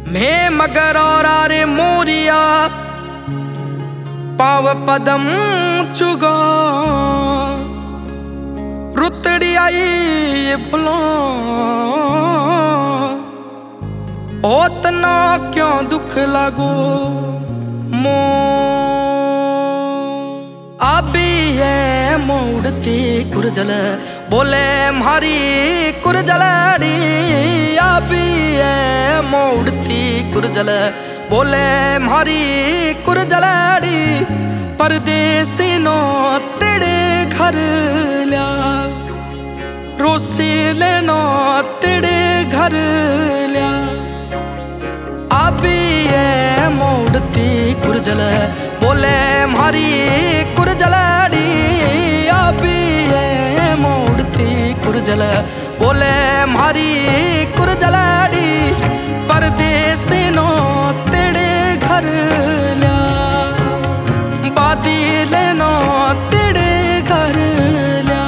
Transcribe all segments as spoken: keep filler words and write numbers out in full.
मैं मगर और आरे मोरिया पाव पदम चुगा रुतड़ी आई ये बोलो ओतना क्यों दुख लागो मो अभी है मोड़ती कुरजल बोले मारी कुरजलड़ी अभी है मोड़ती कुरजल बोले मारी कुरजलड़ी परदेसी नो तेरे घर लिया रोसी लेनो तेरे घर लिया अभी है मोड़ती कुरजल बोले मारी कुरजलड़ी अभी है मोड़ती कुरजल बोले मारी कुरजलड़ी परदेसी नो तेरे घर लिया बादी लेनो तेरे घर लिया।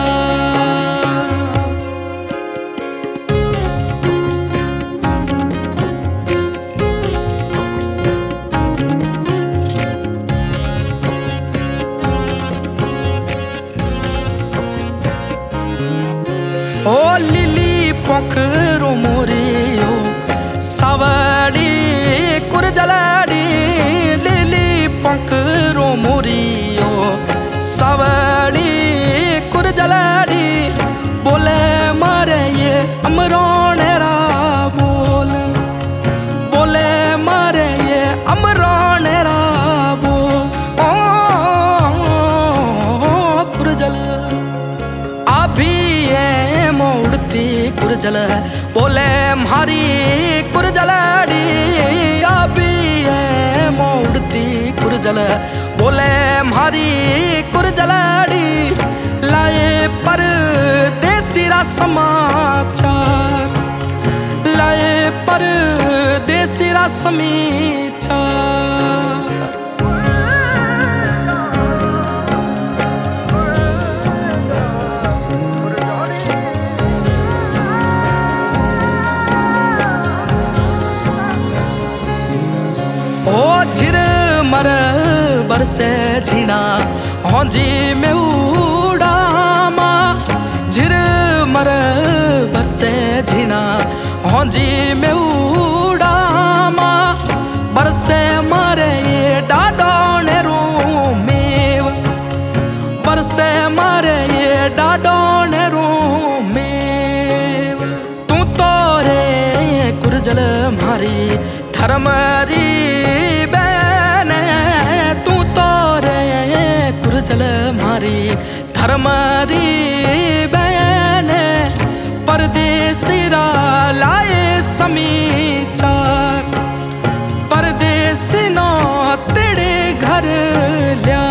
ओ लिली पोखरो मोरियो सवड़ी कुरजलड़ी लिली पोखरो मोरियो सवड़ी कुरजलड़ी बोले मारे ये अमरोनेरा बोल बोले मारे ये अमरोनेरा बोल ओ, ओ, ओ कुरजल अभी है मोड़ती कुरजल बोले मारी कुरजलड़ी अभी है मोड़ती कुरजल बोले मारी कुरजलड़ी लाए पर देसी रा समाचार लाए पर देसी रा समाचार। ओ झिर मर बरसे झीना हौजी में उड़ामा झिर मर बरसे झीना हौजी में उड़ामा बरसे मारे ये डाडो नेरू मेव बरसे मारे ये डाडो नेरू मेव तू तो रे कुरजल मारी धर्मरी बने तू तो रे कुरजल मारी धर्मरी बने परदेसी रा लाए समाचार परदेसी नो तेरे घर लिया